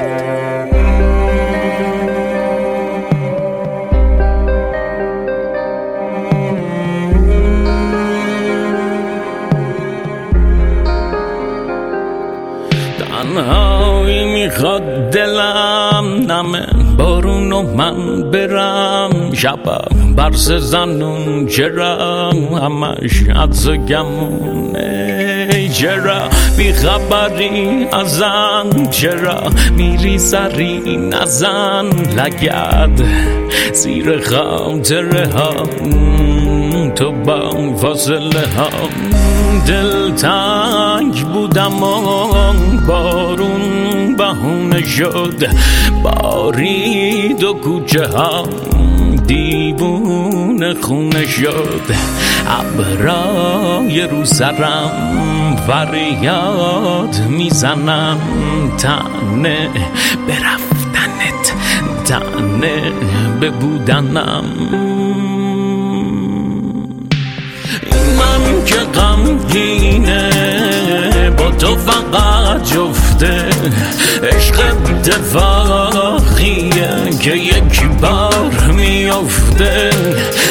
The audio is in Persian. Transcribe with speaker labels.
Speaker 1: تنهایی میخواد دلم نمه بارون و من برم شبم برس زنون چرم همش عدس و گمونه چرا بیخبری ازم چرا میری سری نزن لگد زیر خاطره ها تو با فاصله ها دل تنگ بودم و بارون بهونه شد بارید و کوچه ها دیوونه خونه شد ابرای رو سرم فریاد میزنم تنه برفتنت تنه ببودنم من که غمگینه با تو فقط جفته عشق اتفاقیه که یک بار میفته